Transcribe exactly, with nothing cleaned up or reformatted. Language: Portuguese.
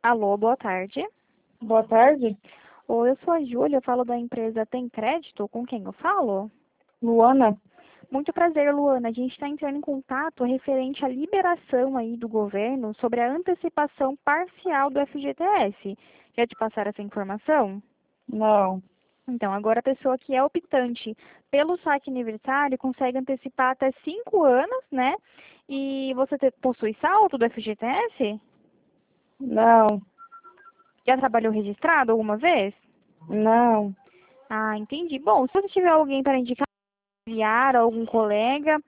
Alô, boa tarde. Boa tarde, Oi, eu sou a Júlia, eu falo da empresa Tem Crédito, com quem eu falo? Luana. Muito prazer, Luana. A gente está entrando em contato referente à liberação aí do governo sobre a antecipação parcial do F G T S. Quer te passar essa informação? Não, Então, agora a pessoa que é optante pelo saque aniversário consegue antecipar até cinco anos, né? E você te- possui saldo do F G T S? não, Já trabalhou registrado alguma vez? não. Ah, entendi. Bom, se você tiver alguém para indicar, enviar algum colega,